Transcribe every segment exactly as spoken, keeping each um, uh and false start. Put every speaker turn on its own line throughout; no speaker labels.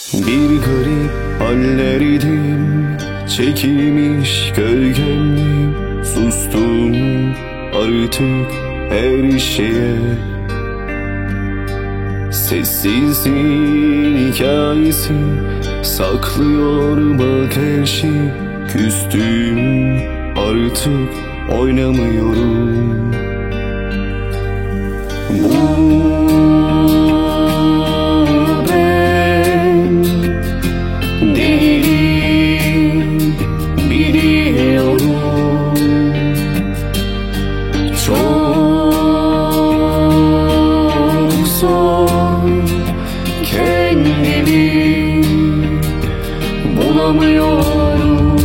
Bir garip hallerdim, çekilmiş gölgemdim. Sustum artık her şeye. Sessizliğin hikayesi saklıyor bak her şey. Küstüm artık oynamıyorum. Bu ben değilim, biliyorum. Çok zor, kendimi bulamıyorum.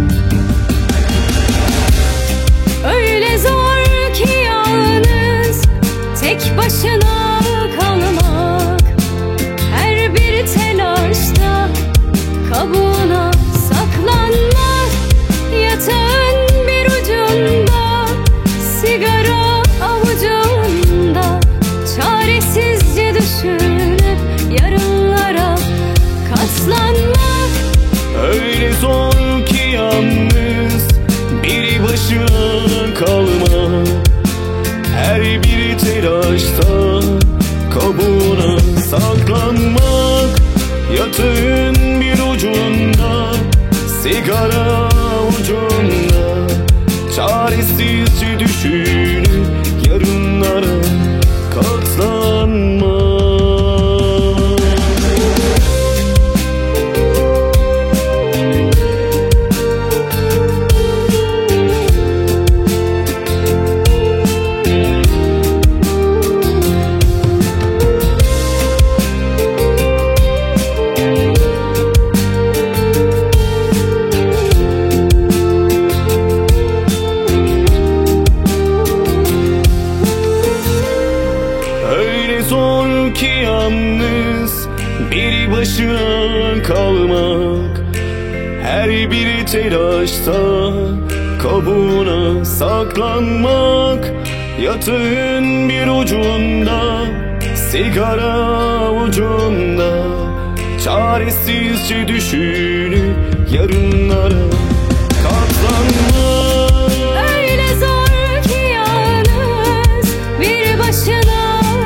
Öyle zor ki yalnız tek başına kalmak. Her bir telaşta kabuğuna saklanmak. Yatağın bir ucunda, sigara avucunda, çaresizce düşünüp yarınlara katlanmak.
Öyle zor ki yalnız bir başına kalmak. Her bir telaşta kabuğuna saklanmak. Yatağın bir ucunda, sigara ucunda, çaresizce düşünüp yarınlara katlanmak. Zor ki yalnız bir başına kalmak. Her bir telaşta kabuğuna saklanmak. Yatağın bir ucunda, sigara ucunda, çaresizce düşünüp yarınlara katlanmak.
Öyle zor ki yalnız bir başına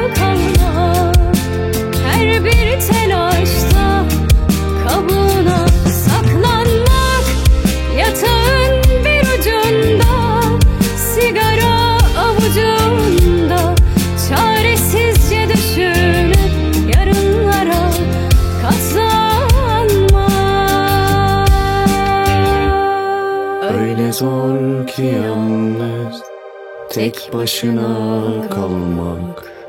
Öyle zor ki yalnız tek başına kalmak.